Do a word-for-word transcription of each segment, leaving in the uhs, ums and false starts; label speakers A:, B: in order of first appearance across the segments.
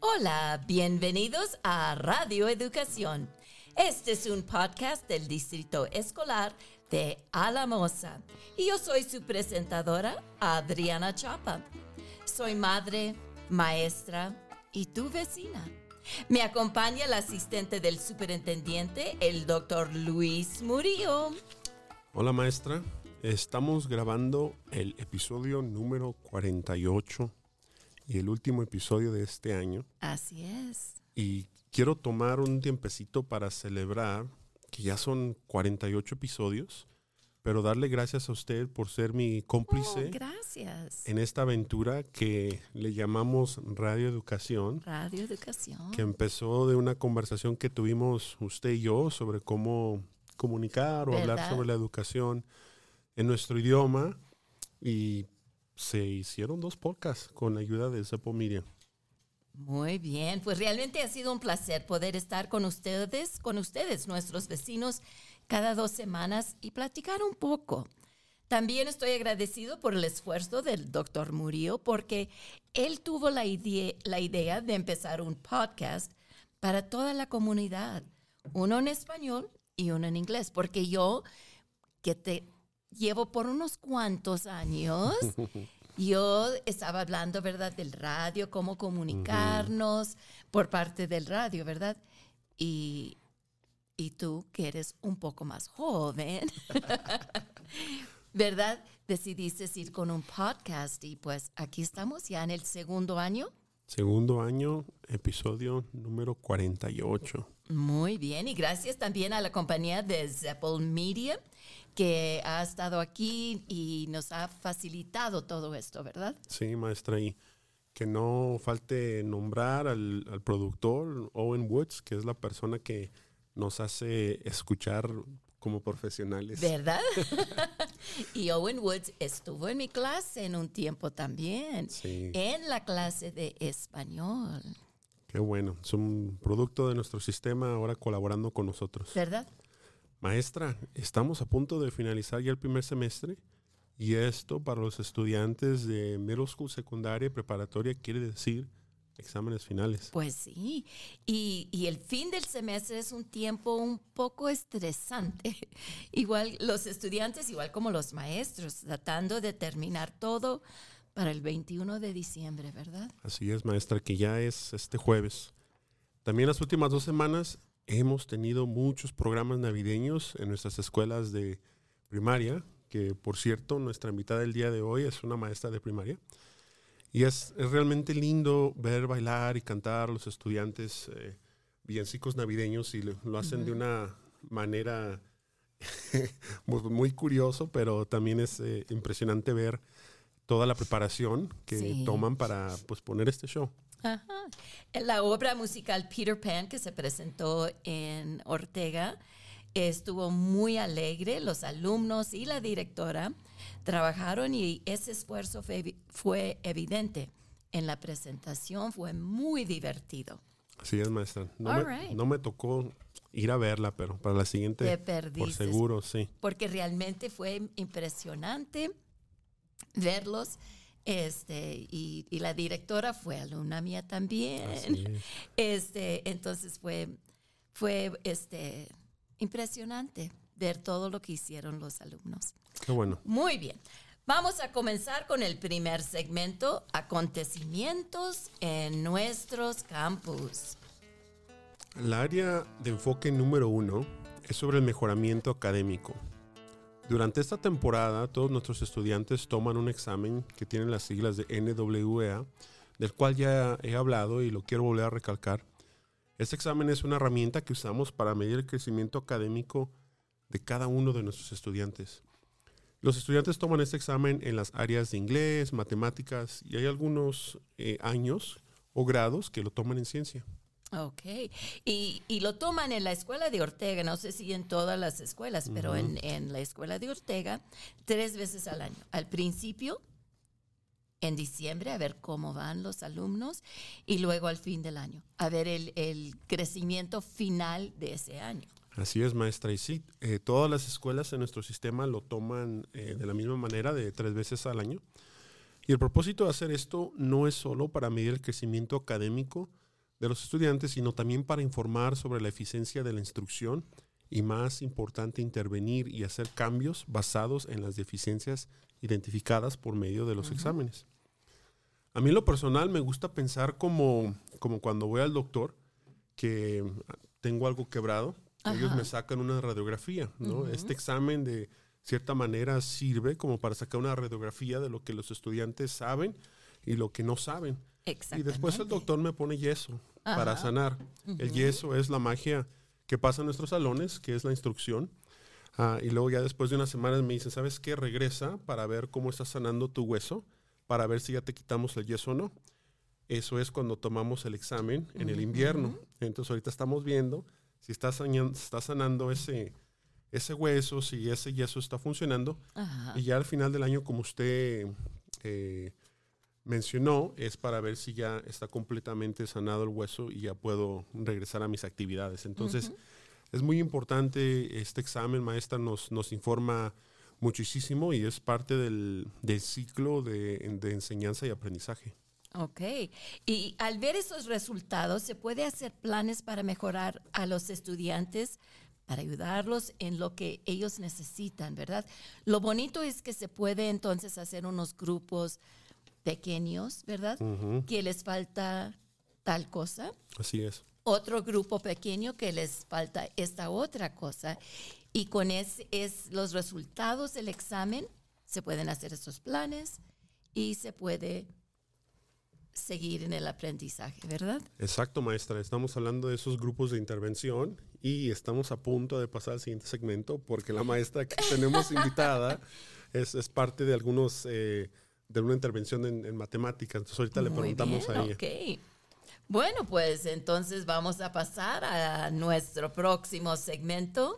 A: Hola, bienvenidos a Radio Educación. Este es un podcast del Distrito Escolar de Alamosa y yo soy su presentadora, Adriana Chapa. Soy madre, maestra y tu vecina. Me acompaña el asistente del superintendente, el doctor Luis Murillo.
B: Hola maestra, estamos grabando el episodio número cuarenta y ocho y el último episodio de este año.
A: Así es.
B: Y quiero tomar un tiempecito para celebrar que ya son cuarenta y ocho episodios, pero darle gracias a usted por ser mi cómplice.
A: Oh, gracias.
B: En esta aventura que le llamamos Radio Educación.
A: Radio Educación.
B: Que empezó de una conversación que tuvimos usted y yo sobre cómo comunicar o
A: ¿verdad?
B: hablar sobre la educación en nuestro idioma, y se hicieron dos podcasts con la ayuda de Zeppel Media.
A: Muy bien, pues realmente ha sido un placer poder estar con ustedes, con ustedes, nuestros vecinos, cada dos semanas y platicar un poco. También estoy agradecido por el esfuerzo del doctor Murillo, porque él tuvo la idea, la idea de empezar un podcast para toda la comunidad, uno en español y uno en inglés, porque yo, que te llevo por unos cuantos años, yo estaba hablando, ¿verdad?, del radio, cómo comunicarnos uh-huh. por parte del radio, ¿verdad? Y, y tú, que eres un poco más joven, ¿verdad? Decidiste ir con un podcast y pues aquí estamos ya en el segundo año.
B: Segundo año, episodio número cuarenta y ocho.
A: Muy bien, y gracias también a la compañía de Zeppel Media, que ha estado aquí y nos ha facilitado todo esto, ¿verdad?
B: Sí, maestra, y que no falte nombrar al, al productor Owen Woods, que es la persona que nos hace escuchar como profesionales.
A: ¿Verdad? Y Owen Woods estuvo en mi clase en un tiempo también,
B: sí.
A: en la clase de español.
B: Qué bueno, es un producto de nuestro sistema ahora colaborando con nosotros.
A: ¿Verdad?
B: Maestra, estamos a punto de finalizar ya el primer semestre y esto para los estudiantes de middle school, secundaria y preparatoria quiere decir exámenes finales.
A: Pues sí, y, y el fin del semestre es un tiempo un poco estresante. Igual los estudiantes, igual como los maestros, tratando de terminar todo para el veintiuno de diciembre, ¿verdad?
B: Así es, maestra, que ya es este jueves. También las últimas dos semanas hemos tenido muchos programas navideños en nuestras escuelas de primaria, que por cierto, nuestra invitada del día de hoy es una maestra de primaria. Y es, es realmente lindo ver bailar y cantar a los estudiantes eh, villancicos navideños, y lo, lo hacen uh-huh. de una manera muy, muy curioso, pero también es eh, impresionante ver toda la preparación que sí. toman para pues, poner este show.
A: Ajá. La obra musical Peter Pan, que se presentó en Ortega, estuvo muy alegre. Los alumnos y la directora trabajaron y ese esfuerzo fue, fue evidente en la presentación. Fue muy divertido.
B: Así es, maestra. No, me, right. no me tocó ir a verla, pero para la siguiente,
A: Te perdiste,
B: por seguro, sí.
A: Porque realmente fue impresionante verlos. Este, y, y la directora fue alumna mía también.
B: Así es.
A: Este, entonces fue, fue este, impresionante ver todo lo que hicieron los alumnos.
B: Qué bueno.
A: Muy bien. Vamos a comenzar con el primer segmento, acontecimientos en nuestros campus.
B: El área de enfoque número uno es sobre el mejoramiento académico. Durante esta temporada, todos nuestros estudiantes toman un examen que tiene las siglas de N W E A, del cual ya he hablado y lo quiero volver a recalcar. Este examen es una herramienta que usamos para medir el crecimiento académico de cada uno de nuestros estudiantes. Los estudiantes toman este examen en las áreas de inglés, matemáticas, y hay algunos eh, años o grados que lo toman en ciencia.
A: Ok, y, y lo toman en la escuela de Ortega, no sé si en todas las escuelas, uh-huh. pero en, en la escuela de Ortega, tres veces al año. Al principio, en diciembre, a ver cómo van los alumnos, y luego al fin del año, a ver el, el crecimiento final de ese año.
B: Así es, maestra, y sí, eh, todas las escuelas en nuestro sistema lo toman eh, de la misma manera, de tres veces al año. Y el propósito de hacer esto no es solo para medir el crecimiento académico, de los estudiantes, sino también para informar sobre la eficiencia de la instrucción y, más importante, intervenir y hacer cambios basados en las deficiencias identificadas por medio de los uh-huh. exámenes. A mí en lo personal me gusta pensar como, como cuando voy al doctor, que tengo algo quebrado, uh-huh. ellos me sacan una radiografía, ¿no? Uh-huh. Este examen de cierta manera sirve como para sacar una radiografía de lo que los estudiantes saben y lo que no saben. Y después el doctor me pone yeso Ajá. para sanar. Uh-huh. El yeso es la magia que pasa en nuestros salones, que es la instrucción. Uh, y luego ya después de unas semanas me dicen, ¿sabes qué? Regresa para ver cómo está sanando tu hueso, para ver si ya te quitamos el yeso o no. Eso es cuando tomamos el examen en uh-huh. el invierno. Entonces ahorita estamos viendo si está sanando, está sanando ese, ese hueso, si ese yeso está funcionando. Ajá. Y ya al final del año, como usted eh, mencionó, es para ver si ya está completamente sanado el hueso y ya puedo regresar a mis actividades. Entonces, uh-huh. es muy importante este examen, maestra, nos, nos informa muchísimo y es parte del, del ciclo de, de enseñanza y aprendizaje.
A: Ok. Y al ver esos resultados, ¿se puede hacer planes para mejorar a los estudiantes, para ayudarlos en lo que ellos necesitan, verdad? Lo bonito es que se puede entonces hacer unos grupos pequeños, ¿verdad? Uh-huh. Que les falta tal cosa.
B: Así es.
A: Otro grupo pequeño que les falta esta otra cosa. Y con es, es los resultados del examen se pueden hacer estos planes y se puede seguir en el aprendizaje, ¿verdad?
B: Exacto, maestra. Estamos hablando de esos grupos de intervención y estamos a punto de pasar al siguiente segmento porque la maestra que tenemos invitada es, es parte de algunos... Eh, de una intervención en, en matemáticas. Entonces ahorita Muy le preguntamos bien, a ella.
A: Okay. Bueno, pues entonces vamos a pasar a nuestro próximo segmento.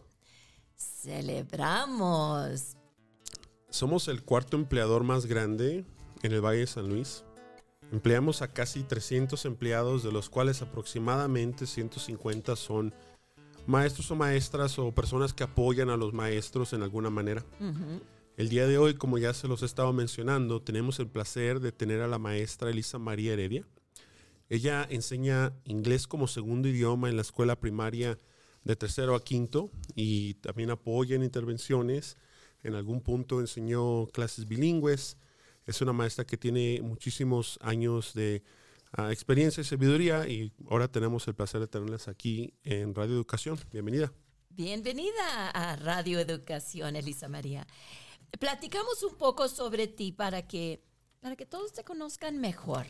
A: Celebramos.
B: Somos el cuarto empleador más grande en el Valle de San Luis. Empleamos a casi trescientos empleados, de los cuales aproximadamente ciento cincuenta son maestros o maestras o personas que apoyan a los maestros en alguna manera. Uh-huh. El día de hoy, como ya se los he estado mencionando, tenemos el placer de tener a la maestra Elisa María Heredia. Ella enseña inglés como segundo idioma en la escuela primaria de tercero a quinto y también apoya en intervenciones. En algún punto enseñó clases bilingües. Es una maestra que tiene muchísimos años de uh, experiencia y sabiduría y ahora tenemos el placer de tenerlas aquí en Radio Educación. Bienvenida.
A: Bienvenida a Radio Educación, Elisa María. Platicamos un poco sobre ti para que, para que todos te conozcan mejor.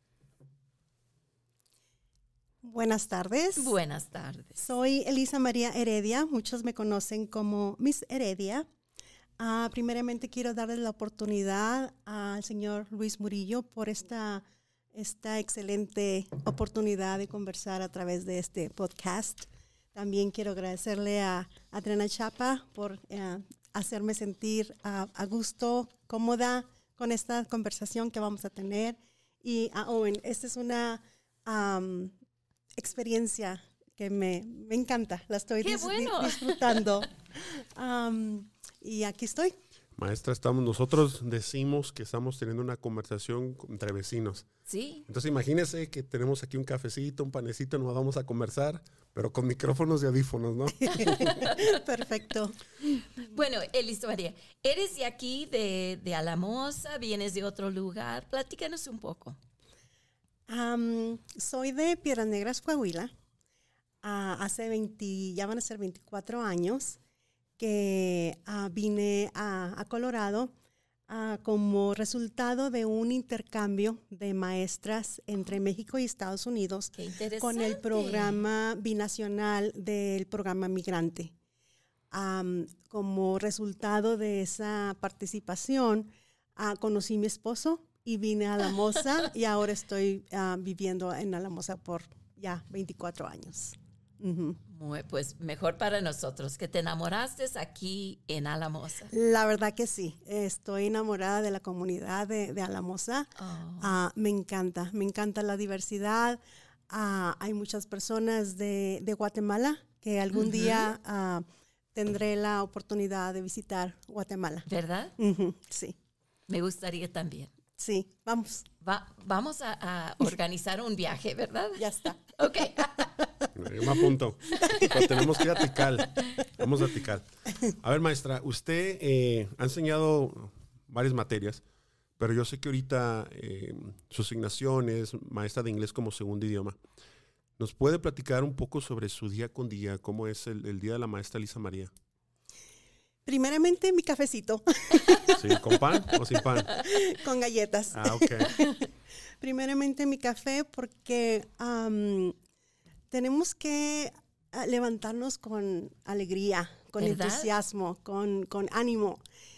C: Buenas tardes.
A: Buenas tardes.
C: Soy Elisa María Heredia. Muchos me conocen como Miss Heredia. Uh, primeramente quiero darle la oportunidad al señor Luis Murillo por esta, esta excelente oportunidad de conversar a través de este podcast. También quiero agradecerle a Adriana Chapa por uh, hacerme sentir uh, a gusto, cómoda con esta conversación que vamos a tener. Y a Owen, esta es una um, experiencia que me, me encanta, la estoy dis-
A: bueno.
C: disfrutando. um, y aquí estoy.
B: Maestra, estamos, nosotros decimos que estamos teniendo una conversación entre vecinos.
A: Sí.
B: Entonces imagínese que tenemos aquí un cafecito, un panecito, nos vamos a conversar, pero con micrófonos y audífonos, ¿no?
C: Perfecto.
A: Bueno, Elisa María, eres de aquí, de, de Alamosa, vienes de otro lugar. Platícanos un poco.
C: Um, soy de Piedras Negras, Coahuila. Uh, hace veinte, ya van a ser veinticuatro años que uh, vine a, a Colorado uh, como resultado de un intercambio de maestras entre México y Estados Unidos con el programa binacional del programa migrante. Um, como resultado de esa participación, uh, conocí a mi esposo y vine a Alamosa y ahora estoy uh, viviendo en Alamosa por ya veinticuatro años. Uh-huh.
A: Muy, pues mejor para nosotros que te enamoraste aquí en Alamosa.
C: La verdad que sí, estoy enamorada de la comunidad de, de Alamosa. Oh. Uh, me encanta, me encanta la diversidad. Uh, hay muchas personas de, de Guatemala que algún uh-huh. día uh, tendré la oportunidad de visitar Guatemala.
A: ¿Verdad?
C: Uh-huh. Sí.
A: Me gustaría también.
C: Sí, vamos.
A: Va, vamos a, a organizar un viaje, ¿verdad?
C: Ya está.
A: Ok.
B: Yo me apunto. Pero tenemos que ir a Tikal. Vamos a Tikal. A ver, maestra, usted eh, ha enseñado varias materias, pero yo sé que ahorita eh, su asignación es maestra de inglés como segundo idioma. ¿Nos puede platicar un poco sobre su día con día? ¿Cómo es el, el día de la maestra Lisa María?
C: Primeramente, mi cafecito.
B: ¿Sí? ¿Con pan o sin pan?
C: Con galletas.
B: Ah, ok.
C: Primeramente, mi café porque um, tenemos que uh, levantarnos con alegría, con
A: ¿verdad?
C: entusiasmo, con, con ánimo.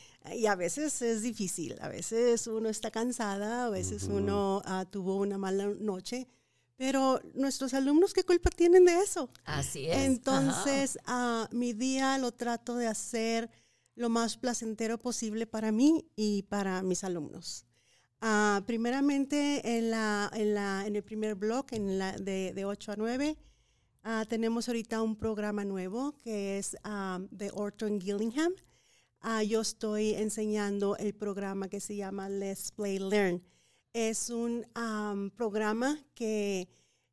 C: Y a veces es difícil. A veces uno está cansada, a veces uh-huh. uno uh, tuvo una mala noche. Pero nuestros alumnos, ¿qué culpa tienen de eso?
A: Así es.
C: Entonces, uh, mi día lo trato de hacer lo más placentero posible para mí y para mis alumnos. Uh, primeramente, en, la, en, la, en el primer bloque, en la de, de ocho a nueve, uh, tenemos ahorita un programa nuevo que es um, de Orton Gillingham. Uh, yo estoy enseñando el programa que se llama Let's Play Learn. Es un um, programa que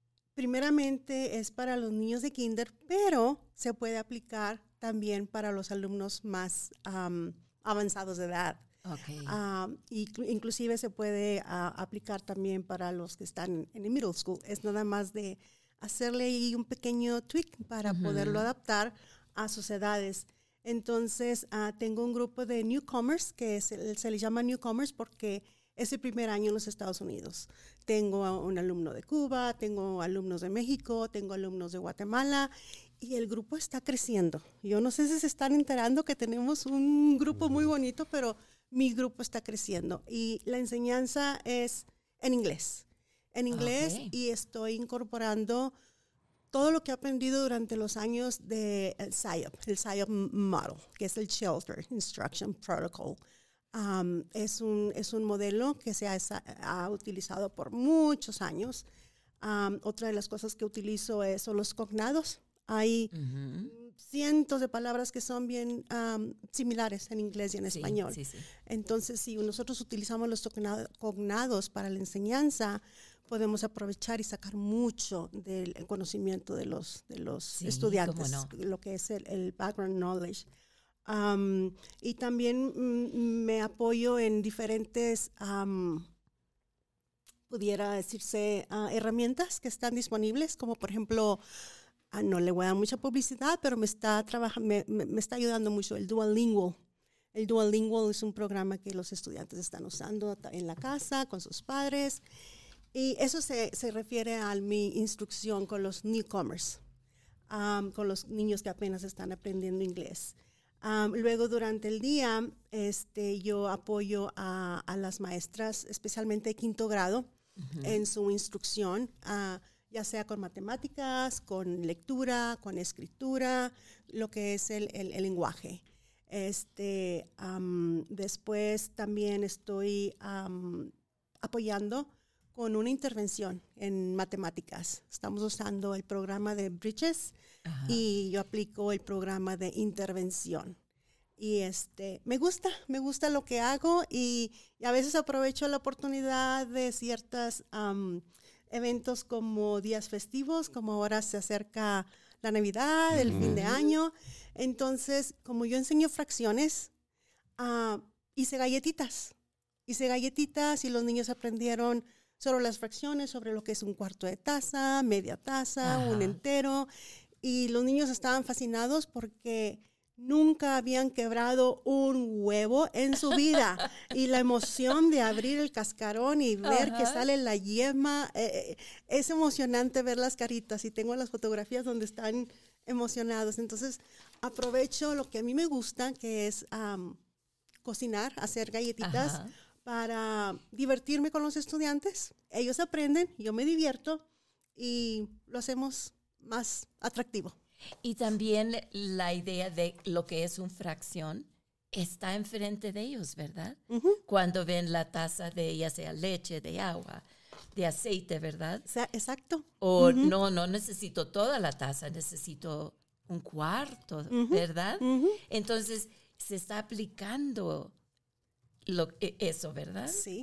C: primeramente es para los niños de kinder, pero se puede aplicar también para los alumnos más um, avanzados de edad.
A: Okay.
C: Um, y inclusive se puede uh, aplicar también para los que están en el middle school. Es nada más de hacerle ahí un pequeño tweak para uh-huh. poderlo adaptar a sus edades. Entonces, uh, tengo un grupo de newcomers, que se, se les llama newcomers porque es el primer año en los Estados Unidos. Tengo un alumno de Cuba, tengo alumnos de México, tengo alumnos de Guatemala y el grupo está creciendo. Yo no sé si se están enterando que tenemos un grupo muy bonito, pero mi grupo está creciendo y la enseñanza es en inglés. En inglés okay. y estoy incorporando todo lo que he aprendido durante los años del S I O P, el S I O P Model, que es el Shelter Instruction Protocol. Um, es, un, es un modelo que se ha, ha utilizado por muchos años. Um, otra de las cosas que utilizo es, son los cognados. Hay uh-huh. cientos de palabras que son bien um, similares en inglés y en sí, español. Sí, sí. Entonces, si nosotros utilizamos los cognados para la enseñanza, podemos aprovechar y sacar mucho del conocimiento de los, de los sí, estudiantes, no. lo que es el, el background knowledge. Um, y también mm, me apoyo en diferentes, um, pudiera decirse, uh, herramientas que están disponibles, como por ejemplo, uh, no le voy a dar mucha publicidad, pero me está, trabaja, me, me, me está ayudando mucho el Duolingo. El Duolingo es un programa que los estudiantes están usando en la casa, con sus padres, y eso se, se refiere a mi instrucción con los newcomers, um, con los niños que apenas están aprendiendo inglés. Um, luego, durante el día, este, yo apoyo a, a las maestras, especialmente de quinto grado, uh-huh. en su instrucción, uh, ya sea con matemáticas, con lectura, con escritura, lo que es el, el, el lenguaje. Este, um, después también estoy um, apoyando con una intervención en matemáticas. Estamos usando el programa de Bridges Ajá. y yo aplico el programa de intervención. Y este, me gusta, me gusta lo que hago y, y a veces aprovecho la oportunidad de ciertos um, eventos como días festivos, como ahora se acerca la Navidad, el uh-huh. fin de año. Entonces, como yo enseño fracciones, uh, hice galletitas. Hice galletitas y los niños aprendieron sobre las fracciones, sobre lo que es un cuarto de taza, media taza, Ajá. un entero. Y los niños estaban fascinados porque nunca habían quebrado un huevo en su vida. Y la emoción de abrir el cascarón y ver Ajá. que sale la yema, eh, es emocionante ver las caritas. Y tengo las fotografías donde están emocionados. Entonces, aprovecho lo que a mí me gusta, que es um, cocinar, hacer galletitas, Ajá. para divertirme con los estudiantes. Ellos aprenden, yo me divierto y lo hacemos más atractivo.
A: Y también la idea de lo que es una fracción está enfrente de ellos, ¿verdad? Uh-huh. Cuando ven la taza de ya sea leche, de agua, de aceite, ¿verdad?
C: O sea, exacto.
A: O uh-huh. no, no necesito toda la taza, necesito un cuarto, uh-huh. ¿verdad? Uh-huh. Entonces, se está aplicando Lo, eso, ¿verdad?
C: Sí.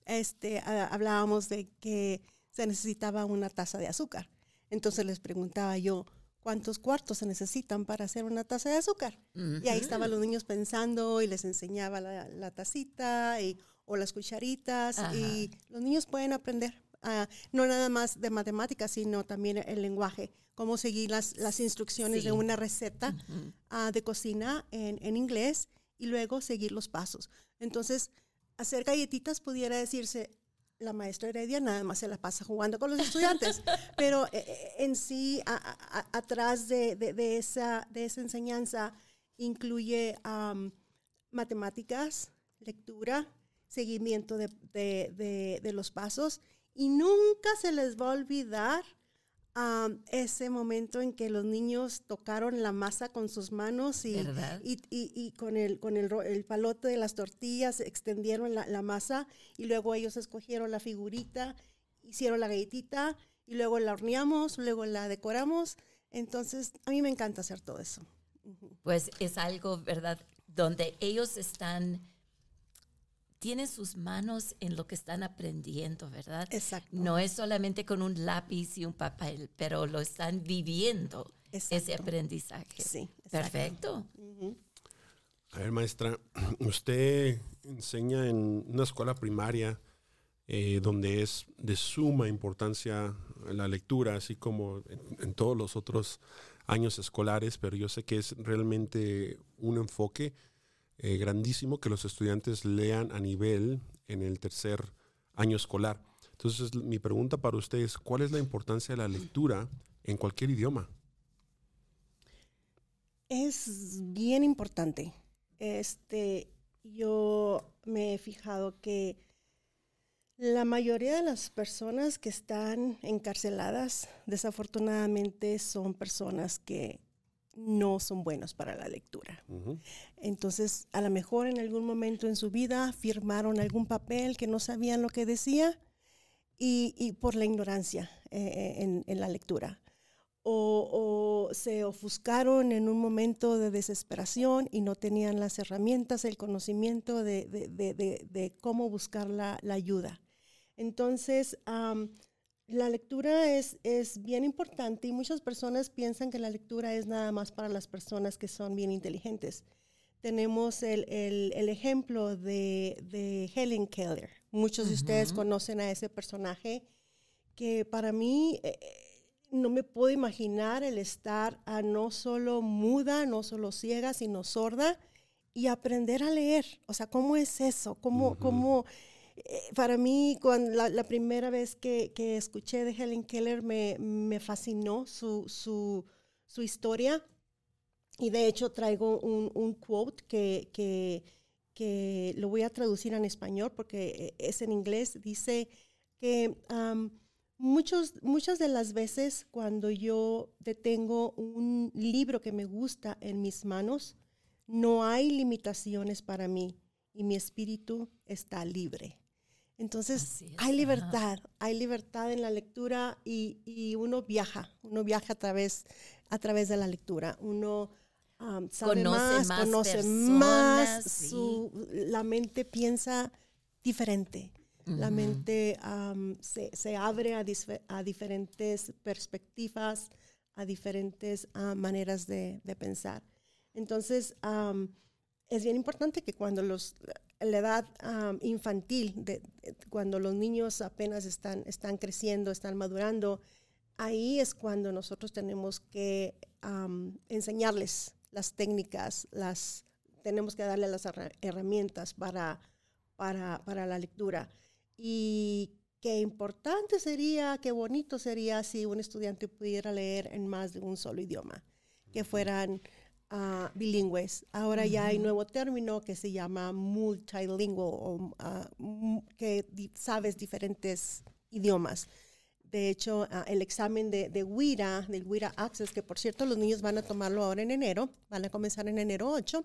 C: este, a, hablábamos de que se necesitaba una taza de azúcar. Entonces les preguntaba yo, ¿cuántos cuartos se necesitan para hacer una taza de azúcar? Uh-huh. Y ahí estaban los niños pensando y les enseñaba la, la tacita y, o las cucharitas. Uh-huh. Y los niños pueden aprender, uh, no nada más de matemáticas, sino también el lenguaje, cómo seguir las, las instrucciones sí. de una receta uh-huh. uh, de cocina en, en inglés y luego seguir los pasos. Entonces, hacer galletitas pudiera decirse, la maestra Heredia nada más se la pasa jugando con los estudiantes, pero eh, en sí, a, a, a, atrás de, de, de, esa, de esa enseñanza, incluye um, matemáticas, lectura, seguimiento de, de, de, de los pasos, y nunca se les va a olvidar um, ese momento en que los niños tocaron la masa con sus manos y, y, y, y con, el, con el, el palote de las tortillas extendieron la, la masa y luego ellos escogieron la figurita, hicieron la galletita y luego la horneamos, luego la decoramos. Entonces, a mí me encanta hacer todo eso. Uh-huh.
A: Pues es algo, ¿verdad?, donde ellos están... tienen sus manos en lo que están aprendiendo, ¿verdad?
C: Exacto.
A: No es solamente con un lápiz y un papel, pero lo están viviendo, exacto. ese aprendizaje.
C: Sí. Exacto.
A: Perfecto.
C: Uh-huh.
B: A ver, maestra, usted enseña en una escuela primaria eh, donde es de suma importancia la lectura, así como en, en todos los otros años escolares, pero yo sé que es realmente un enfoque Eh, grandísimo que los estudiantes lean a nivel en el tercer año escolar. Entonces, mi pregunta para ustedes, ¿cuál es la importancia de la lectura en cualquier idioma?
C: Es bien importante. Este, yo me he fijado que la mayoría de las personas que están encarceladas, desafortunadamente, son personas que no son buenos para la lectura. Uh-huh. Entonces, a lo mejor en algún momento en su vida firmaron algún papel que no sabían lo que decía y, y por la ignorancia eh, en, en la lectura. O, o se ofuscaron en un momento de desesperación y no tenían las herramientas, el conocimiento de, de, de, de, de cómo buscar la, la ayuda. Entonces, um, la lectura es, es bien importante y muchas personas piensan que la lectura es nada más para las personas que son bien inteligentes. Tenemos el, el, el ejemplo de, de Helen Keller. Muchos uh-huh. de ustedes conocen a ese personaje que para mí eh, no me puedo imaginar el estar a no solo muda, no solo ciega, sino sorda y aprender a leer. O sea, ¿cómo es eso? ¿Cómo, uh-huh. cómo para mí, cuando la, la primera vez que, que escuché de Helen Keller me, me fascinó su, su, su historia. Y de hecho traigo un, un quote que, que, que lo voy a traducir en español porque es en inglés. Dice que um, muchos, muchas de las veces cuando yo detengo un libro que me gusta en mis manos, no hay limitaciones para mí y mi espíritu está libre. Entonces, es, hay libertad, ajá. hay libertad en la lectura y, y uno viaja, uno viaja a través, a través de la lectura. Uno um, sabe
A: conoce
C: más,
A: más
C: conoce
A: personas,
C: más,
A: sí.
C: su, la mente piensa diferente. Uh-huh. La mente um, se, se abre a, dis- a diferentes perspectivas, a diferentes uh, maneras de, de pensar. Entonces, um, es bien importante que cuando los... la edad um, infantil, de, de, cuando los niños apenas están, están creciendo, están madurando, ahí es cuando nosotros tenemos que um, enseñarles las técnicas, las, tenemos que darle las herramientas para, para, para la lectura. Y qué importante sería, qué bonito sería si un estudiante pudiera leer en más de un solo idioma, que fueran Uh, bilingües. Ahora uh-huh. ya hay nuevo término que se llama multilingual, o, uh, m- que di- sabes diferentes idiomas. De hecho, uh, el examen de, de W I R A, del W I R A Access, que por cierto los niños van a tomarlo ahora en enero, van a comenzar en enero ocho.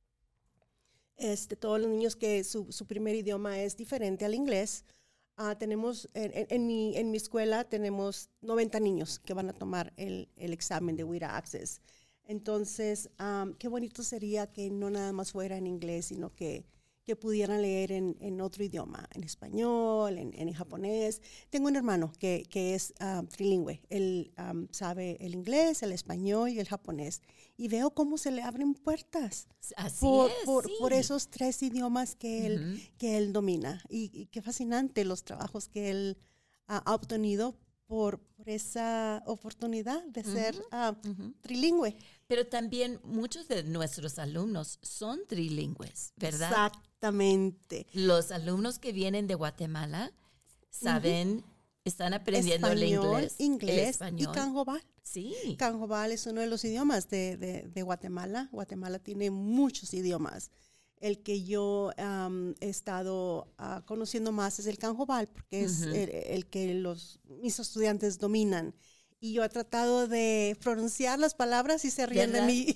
C: Este, todos los niños que su, su primer idioma es diferente al inglés. Uh, tenemos, en, en, en, mi, en mi escuela tenemos noventa niños que van a tomar el, el examen de W I R A Access. Entonces, um, qué bonito sería que no nada más fuera en inglés, sino que, que pudieran leer en, en otro idioma, en español, en, en japonés. Tengo un hermano que, que es um, trilingüe. Él um, sabe el inglés, el español y el japonés. Y veo cómo se le abren puertas
A: Así
C: por,
A: es,
C: por,
A: sí.
C: por esos tres idiomas que él,
A: Ujú.
C: que él domina. Y, y qué fascinante los trabajos que él uh, ha obtenido por, por esa oportunidad de ser uh,
A: Ujú.
C: trilingüe.
A: Pero también muchos de nuestros alumnos son trilingües, ¿verdad?
C: Exactamente.
A: Los alumnos que vienen de Guatemala saben, están aprendiendo el
C: Español,
A: inglés,
C: inglés
A: el español.
C: y Canjobal.
A: Sí.
C: Canjobal es uno de los idiomas de, de, de Guatemala. Guatemala tiene muchos idiomas. El que yo um, he estado uh, conociendo más es el Canjobal, porque es
A: Ujú.
C: el, el que los, mis estudiantes dominan. Y yo he tratado de pronunciar las palabras y se ríen
A: ¿Verdad?
C: de mí.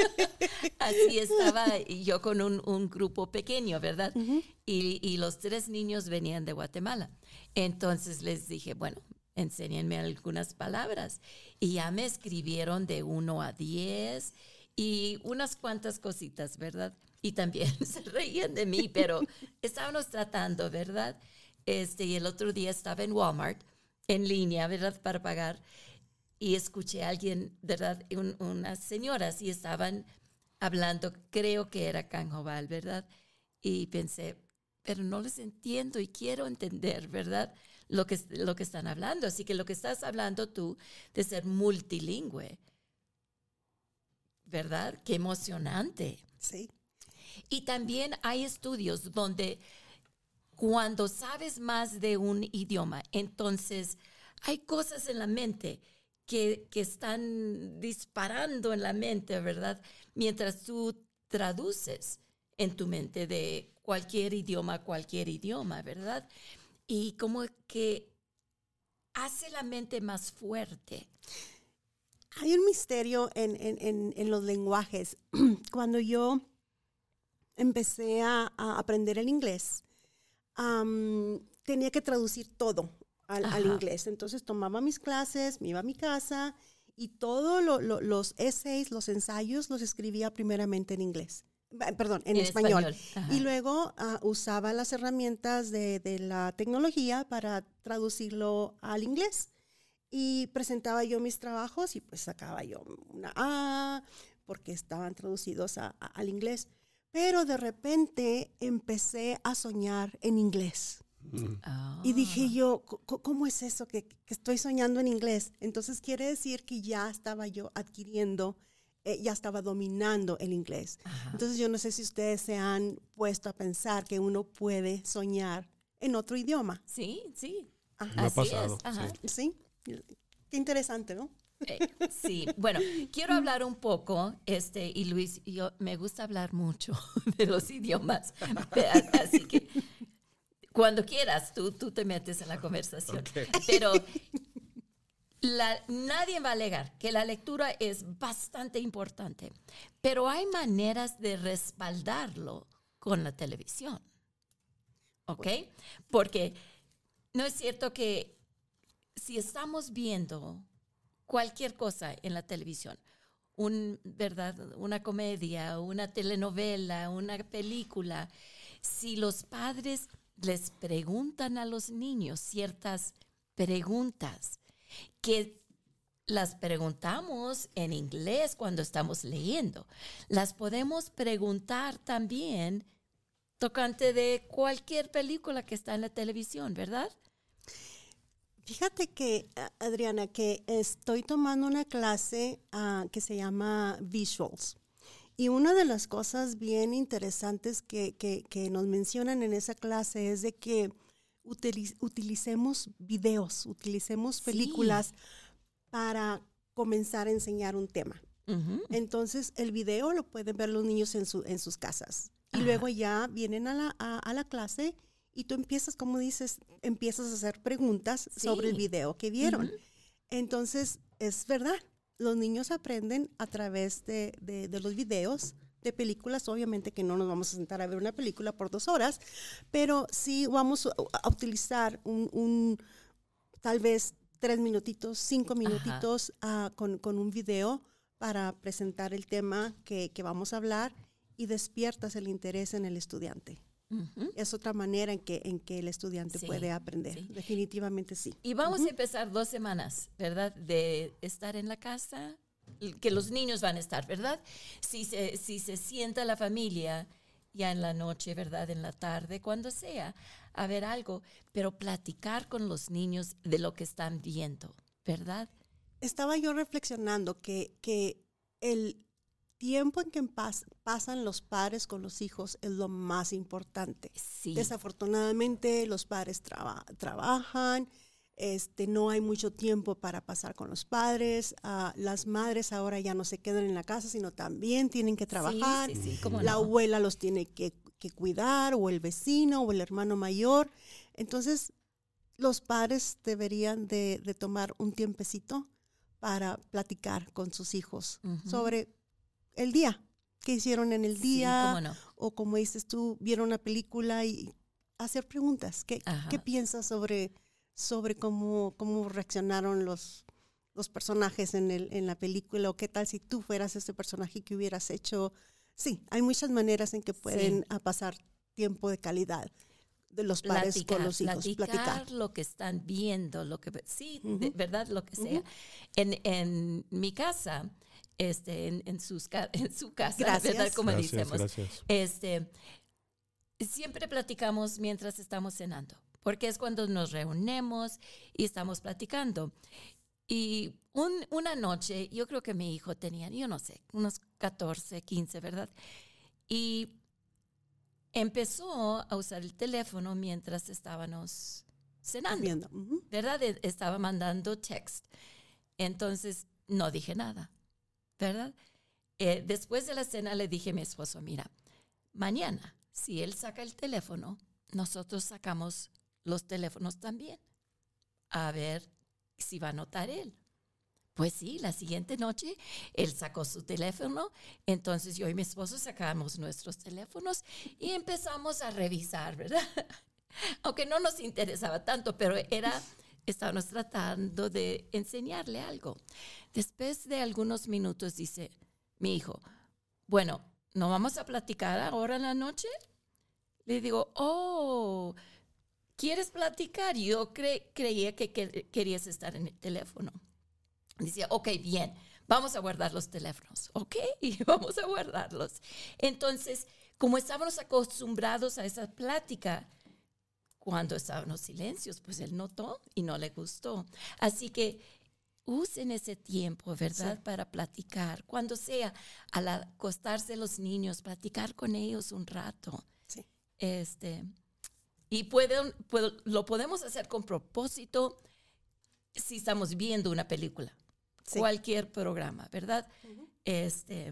A: Así estaba yo con un, un grupo pequeño, ¿verdad?
C: Ujú.
A: Y, y los tres niños venían de Guatemala. Entonces les dije, bueno, enséñenme algunas palabras. Y ya me escribieron de uno a diez y unas cuantas cositas, ¿verdad? Y también se reían de mí, pero estábamos tratando, ¿verdad? Este, y el otro día estaba en Walmart, en línea, ¿verdad? Para pagar. Y escuché a alguien, ¿verdad? Un, unas señoras y estaban hablando, creo que era Canjobal, ¿verdad? Y pensé, pero no les entiendo y quiero entender, ¿verdad? Lo que, lo que están hablando. Así que lo que estás hablando tú de ser multilingüe, ¿verdad? Qué emocionante.
C: Sí.
A: Y también hay estudios donde cuando sabes más de un idioma, entonces hay cosas en la mente que, que están disparando en la mente, ¿verdad? Mientras tú traduces en tu mente de cualquier idioma a cualquier idioma, ¿verdad? Y como que hace la mente más fuerte.
C: Hay un misterio en, en, en, en los lenguajes. Cuando yo empecé a, a aprender el inglés, um, tenía que traducir todo al, al inglés. Entonces tomaba mis clases, me iba a mi casa y todos lo, lo, los essays, los ensayos, los escribía primeramente en inglés. Perdón, en, en español. español. Y luego uh, usaba las herramientas de, de la tecnología para traducirlo al inglés. Y presentaba yo mis trabajos y pues sacaba yo una A porque estaban traducidos a, a, al inglés. Pero de repente empecé a soñar en inglés. Oh. Y dije yo, ¿cómo es eso que, que estoy soñando en inglés? Entonces quiere decir que ya estaba yo adquiriendo, eh, ya estaba dominando el inglés. Ajá. Entonces yo no sé si ustedes se han puesto a pensar que uno puede soñar en otro idioma.
A: Sí, sí.
B: Ajá. Me ha pasado.
A: Es. Ajá.
C: Sí. ¿Sí? Qué interesante, ¿no?
A: Eh, sí, bueno, quiero hablar un poco, este, y Luis, yo me gusta hablar mucho de los idiomas, así que cuando quieras, tú, tú te metes en la conversación. Okay. Pero la, nadie va a alegar que la lectura es bastante importante, pero hay maneras de respaldarlo con la televisión, ¿ok? Porque no es cierto que si estamos viendo cualquier cosa en la televisión, un, ¿verdad? Una comedia, una telenovela, una película, si los padres les preguntan a los niños ciertas preguntas que las preguntamos en inglés cuando estamos leyendo, las podemos preguntar también tocante de cualquier película que está en la televisión, ¿verdad?
C: Fíjate que, Adriana, que estoy tomando una clase uh, que se llama Visuals. Y una de las cosas bien interesantes que, que, que nos mencionan en esa clase es de que utiliz, utilicemos videos, utilicemos películas sí. para comenzar a enseñar un tema. Uh-huh. Entonces, el video lo pueden ver los niños en, su, en sus casas. Y uh-huh. luego ya vienen a la, a, a la clase y tú empiezas, como dices, empiezas a hacer preguntas sí. sobre el video que vieron. Uh-huh. Entonces, es verdad. Los niños aprenden a través de, de, de los videos, de películas. Obviamente que no nos vamos a sentar a ver una película por dos horas, pero sí vamos a, a utilizar un, un, tal vez tres minutitos, cinco minutitos uh, con, con un video para presentar el tema que, que vamos a hablar y despiertas el interés en el estudiante. Uh-huh. Es otra manera en que, en que el estudiante sí, puede aprender. Sí. Definitivamente sí.
A: Y vamos uh-huh. a empezar dos semanas, ¿verdad? De estar en la casa, que los niños van a estar, ¿verdad? Si se, si se sienta la familia ya en la noche, ¿verdad? En la tarde, cuando sea, a ver algo, pero platicar con los niños de lo que están viendo, ¿verdad?
C: Estaba yo reflexionando que, que el tiempo en que pas, pasan los padres con los hijos es lo más importante.
A: Sí.
C: Desafortunadamente los padres traba, trabajan, este, no hay mucho tiempo para pasar con los padres. Uh, las madres ahora ya no se quedan en la casa, sino también tienen que trabajar.
A: Sí, sí, sí, ¿cómo
C: la
A: no?
C: abuela los tiene que, que cuidar, o el vecino, o el hermano mayor. Entonces, los padres deberían de, de tomar un tiempecito para platicar con sus hijos uh-huh. sobre el día, qué hicieron en el día,
A: sí, ¿cómo no?
C: O como dices tú, vieron una película y hacer preguntas. ¿Qué, ¿qué piensas sobre, sobre cómo, cómo reaccionaron los, los personajes en, el, en la película? ¿O qué tal si tú fueras ese personaje que hubieras hecho? Sí, hay muchas maneras en que pueden sí. pasar tiempo de calidad de los padres
A: platicar,
C: con los hijos.
A: Platicar, platicar lo que están viendo, lo que sí, uh-huh. de verdad, lo que sea. Uh-huh. En, en mi casa... Este, en, en, sus, en su casa,
C: gracias.
A: ¿verdad? Como
B: gracias,
A: decimos.
B: Gracias.
A: Este, siempre platicamos mientras estamos cenando, porque es cuando nos reunimos y estamos platicando. Y un, una noche, yo creo que mi hijo tenía, yo no sé, unos catorce, quince, ¿verdad? Y empezó a usar el teléfono mientras estábamos cenando,
C: uh-huh.
A: ¿verdad? Estaba mandando text. Entonces, no dije nada. ¿Verdad? Eh, después de la cena le dije a mi esposo, mira, mañana, si él saca el teléfono, nosotros sacamos los teléfonos también. A ver si va a notar él. Pues sí, la siguiente noche él sacó su teléfono, entonces yo y mi esposo sacamos nuestros teléfonos y empezamos a revisar, ¿verdad? Aunque no nos interesaba tanto, pero era... estábamos tratando de enseñarle algo. Después de algunos minutos dice mi hijo, bueno, ¿no vamos a platicar ahora en la noche? Le digo, oh, ¿quieres platicar? Yo cre- creía que, que querías estar en el teléfono. Decía, ok, bien, vamos a guardar los teléfonos, ok, y vamos a guardarlos. Entonces, como estábamos acostumbrados a esa plática, cuando estaban los silencios, pues él notó y no le gustó. Así que usen ese tiempo, ¿verdad? Sí. Para platicar. Cuando sea, al acostarse los niños, platicar con ellos un rato.
C: Sí.
A: Este, y pueden, puedo, lo podemos hacer con propósito si estamos viendo una película. Sí. Cualquier programa, ¿verdad? Uh-huh. Este,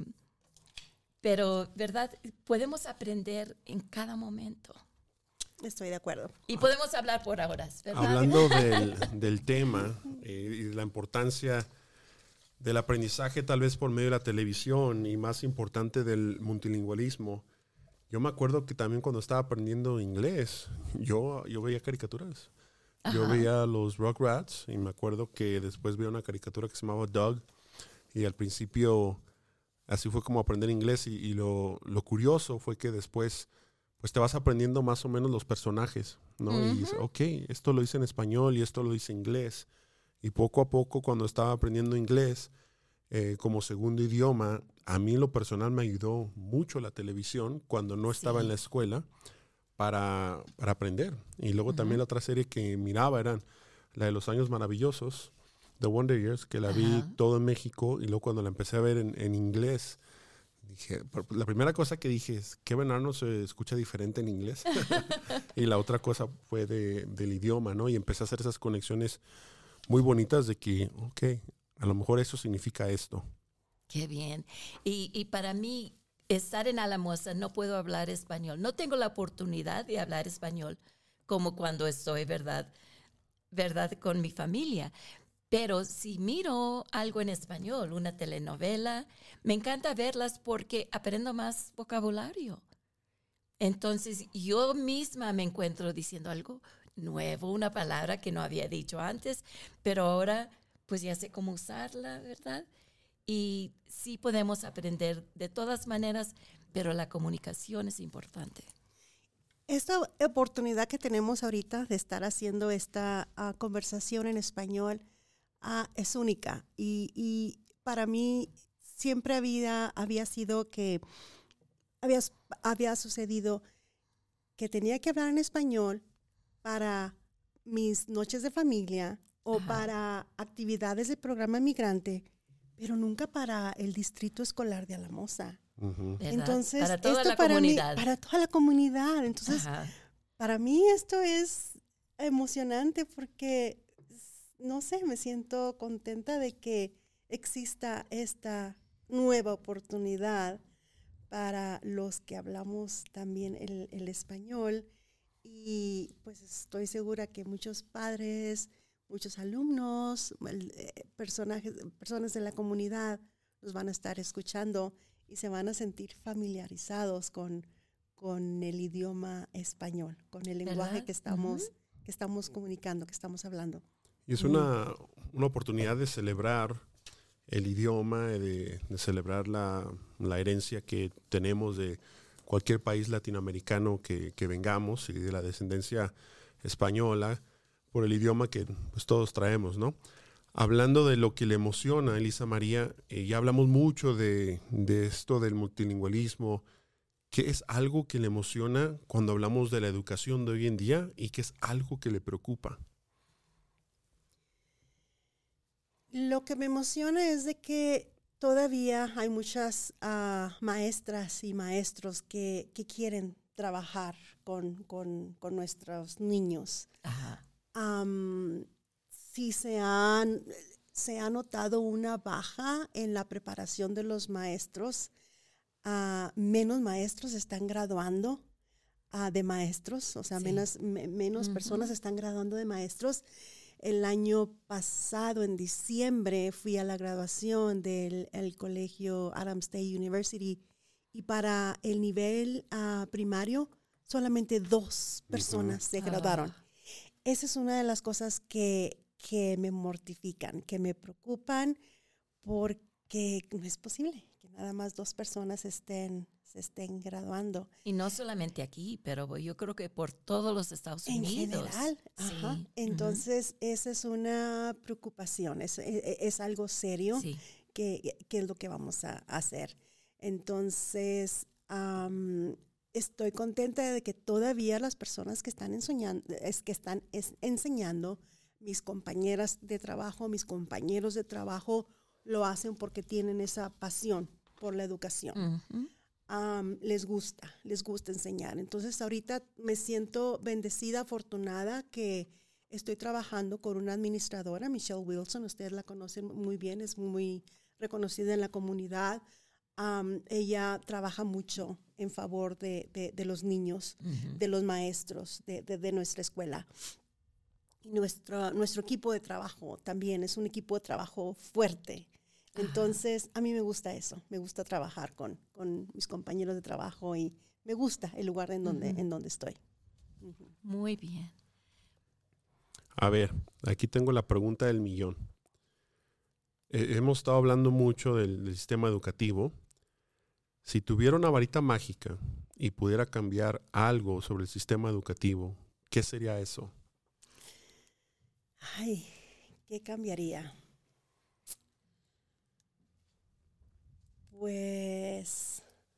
A: pero, ¿verdad? Podemos aprender en cada momento.
C: Estoy de acuerdo.
A: Y podemos hablar por horas, ¿verdad?
B: Hablando del, del tema eh, y de la importancia del aprendizaje tal vez por medio de la televisión y más importante del multilingüismo, yo me acuerdo que también cuando estaba aprendiendo inglés, yo, yo veía caricaturas. Ajá. Yo veía los Rugrats y me acuerdo que después vi una caricatura que se llamaba Doug y al principio así fue como aprender inglés y, y lo, lo curioso fue que después pues te vas aprendiendo más o menos los personajes, ¿no? Uh-huh. Y dices, ok, esto lo dice en español y esto lo dice en inglés. Y poco a poco, cuando estaba aprendiendo inglés eh, como segundo idioma, a mí en lo personal me ayudó mucho la televisión cuando no estaba sí. en la escuela para, para aprender. Y luego uh-huh. también la otra serie que miraba era la de Los Años Maravillosos, The Wonder Years, que la uh-huh. vi todo en México y luego cuando la empecé a ver en, en inglés, dije, la primera cosa que dije es, Kevin Arnold se escucha diferente en inglés. Y la otra cosa fue de, del idioma, ¿no? Y empecé a hacer esas conexiones muy bonitas de que, ok, a lo mejor eso significa esto.
A: Qué bien. Y, y para mí, estar en Alamosa, no puedo hablar español. No tengo la oportunidad de hablar español como cuando estoy, ¿verdad? ¿Verdad? Con mi familia. Pero si miro algo en español, una telenovela, me encanta verlas porque aprendo más vocabulario. Entonces, yo misma me encuentro diciendo algo nuevo, una palabra que no había dicho antes, pero ahora pues ya sé cómo usarla, ¿verdad? Y sí podemos aprender de todas maneras, pero la comunicación es importante.
C: esta oportunidad que tenemos ahorita de estar haciendo esta uh, conversación en español uh, es única. Y, y para mí siempre había, había sido que había, había sucedido que tenía que hablar en español para mis noches de familia o Ajá. para actividades del programa migrante, pero nunca para el distrito escolar de Alamosa.
A: Uh-huh.
C: Entonces,
A: para toda
C: esto
A: la
C: para
A: comunidad.
C: Mí, para toda la comunidad. Entonces,
A: Ajá.
C: para mí esto es emocionante porque, no sé, me siento contenta de que exista esta nueva oportunidad para los que hablamos también el, el español. Y pues estoy segura que muchos padres, muchos alumnos, eh, personajes, personas de la comunidad nos van a estar escuchando y se van a sentir familiarizados con, con el idioma español, con el lenguaje
A: ¿verdad?
C: que estamos,
A: Uh-huh.
C: que estamos comunicando, que estamos hablando.
B: Y es una, una oportunidad de celebrar el idioma, de, de celebrar la, la herencia que tenemos de cualquier país latinoamericano que, que vengamos y de la descendencia española por el idioma que pues, todos traemos, ¿no? Hablando de lo que le emociona a Elisa María, eh, ya hablamos mucho de, de esto del multilingüismo, que es algo que le emociona cuando hablamos de la educación de hoy en día y que es algo que le preocupa.
C: Lo que me emociona es de que todavía hay muchas uh, maestras y maestros que, que quieren trabajar con, con, con nuestros niños.
A: Ajá.
C: Um, sí se, han, se ha notado una baja en la preparación de los maestros. Uh, menos maestros están graduando uh, de maestros, o sea, sí. menos, me, menos uh-huh. personas están graduando de maestros. El año pasado, en diciembre, fui a la graduación del el colegio Adams State University y para el nivel uh, primario, solamente dos personas uh-huh. se graduaron. Ah. Esa es una de las cosas que, que me mortifican, que me preocupan, porque no es posible que nada más dos personas estén se estén graduando.
A: Y no solamente aquí, pero yo creo que por todos los Estados
C: en
A: Unidos.
C: general.
A: Sí.
C: Ajá. Entonces, uh-huh. esa es una preocupación, es, es, es algo serio sí. que, que es lo que vamos a hacer. Entonces, um, estoy contenta de que todavía las personas que están enseñando, es que están es, enseñando, mis compañeras de trabajo, mis compañeros de trabajo, lo hacen porque tienen esa pasión por la educación. Uh-huh. Um, les gusta, les gusta enseñar. Entonces ahorita me siento bendecida, afortunada que estoy trabajando con una administradora, Michelle Wilson, ustedes la conocen muy bien, es muy reconocida en la comunidad. Um, ella trabaja mucho en favor de, de, de los niños, uh-huh. de los maestros, de, de, de nuestra escuela. Y nuestro, nuestro equipo de trabajo también es un equipo de trabajo fuerte. Entonces, a mí me gusta eso, me gusta trabajar con, con mis compañeros de trabajo y me gusta el lugar en donde, uh-huh. en donde estoy. Uh-huh.
A: Muy bien.
B: A ver, aquí tengo la pregunta del millón. Eh, hemos estado hablando mucho del, del sistema educativo. Si tuviera una varita mágica y pudiera cambiar algo sobre el sistema educativo, ¿qué sería eso?
C: Ay, ¿qué cambiaría? Pues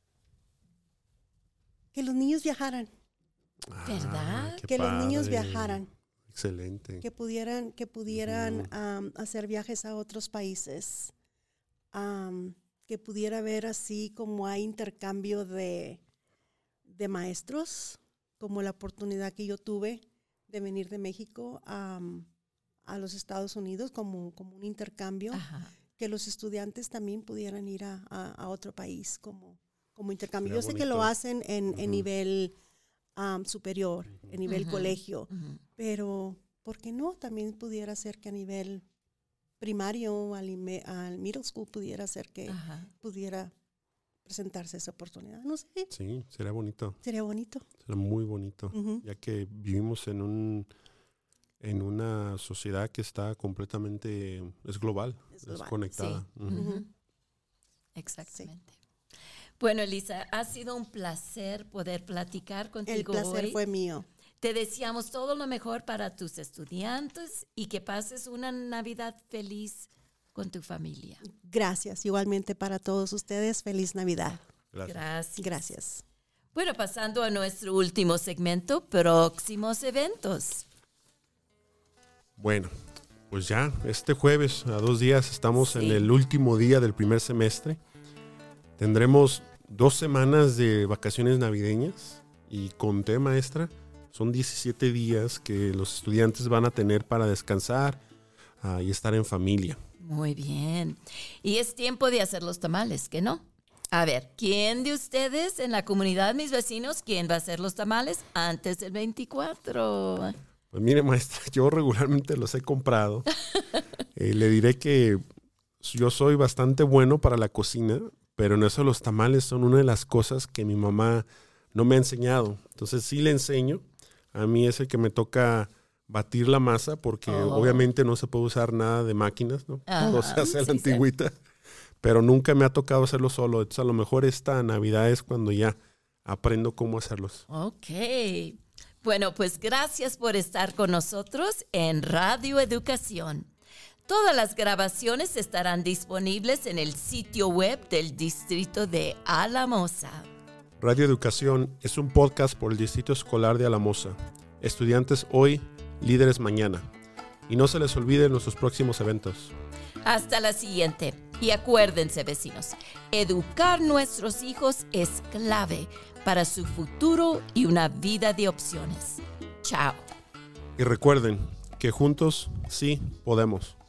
C: que los niños viajaran.
A: ¿Verdad?
B: Ah,
C: que
B: padre.
C: los niños viajaran.
B: Excelente.
C: Que pudieran, que pudieran
B: Uh-huh.
C: um, hacer viajes a otros países. Um, que pudiera haber así como hay intercambio de, de maestros, como la oportunidad que yo tuve de venir de México um, a los Estados Unidos como, como un intercambio.
A: Ajá.
C: Que los estudiantes también pudieran ir a, a, a otro país como, como intercambio.
B: Sería
C: Yo sé
B: bonito.
C: que lo hacen en,
B: Uh-huh.
C: en nivel um, superior, uh-huh. en nivel
A: Uh-huh.
C: colegio,
A: Uh-huh.
C: pero ¿por qué no? También pudiera ser que a nivel primario, al, al middle school, pudiera ser que Ajá. pudiera presentarse esa oportunidad. No sé.
B: Sí, sería bonito.
C: Sería bonito.
B: Sería muy bonito,
C: Uh-huh.
B: ya que vivimos en un en una sociedad que está completamente, es global, es, global. es conectada.
A: Sí. Uh-huh. Uh-huh. Exactamente. Sí. Bueno, Elisa, ha sido un placer poder platicar contigo
C: El placer
A: hoy.
C: fue mío.
A: Te deseamos todo lo mejor para tus estudiantes y que pases una Navidad feliz con tu familia.
C: Gracias. Igualmente para todos ustedes. Feliz Navidad.
B: Gracias.
A: Gracias.
C: Gracias.
A: Bueno, pasando a nuestro último segmento, próximos eventos.
B: Bueno, pues ya este jueves, a dos días, estamos
A: Sí.
B: en el último día del primer semestre. Tendremos dos semanas de vacaciones navideñas y conté, maestra, son diecisiete días que los estudiantes van a tener para descansar uh, y estar en familia.
A: Muy bien. Y es tiempo de hacer los tamales, ¿que no? A ver, ¿quién de ustedes en la comunidad, mis vecinos, quién va a hacer los tamales antes del veinticuatro?
B: Pues mire, maestra, yo regularmente los he comprado. Eh, le diré que yo soy bastante bueno para la cocina, pero en eso los tamales son una de las cosas que mi mamá no me ha enseñado. Entonces sí le enseño. A mí es el que me toca batir la masa porque
A: Oh.
B: obviamente no se puede usar nada de máquinas, ¿no?
A: Ajá,
B: Todo se hace a la
A: sí, sí.
B: antigüita. Pero nunca me ha tocado hacerlo solo. Entonces a lo mejor esta Navidad es cuando ya aprendo cómo hacerlos.
A: Ok. Bueno, pues gracias por estar con nosotros en Radio Educación. Todas las grabaciones estarán disponibles en el sitio web del Distrito de Alamosa.
B: Radio Educación es un podcast por el Distrito Escolar de Alamosa. Estudiantes hoy, líderes mañana. Y no se les olviden nuestros próximos eventos.
A: Hasta la siguiente. Y acuérdense, vecinos, educar nuestros hijos es clave para su futuro y una vida de opciones. Chao.
B: Y recuerden que juntos sí podemos.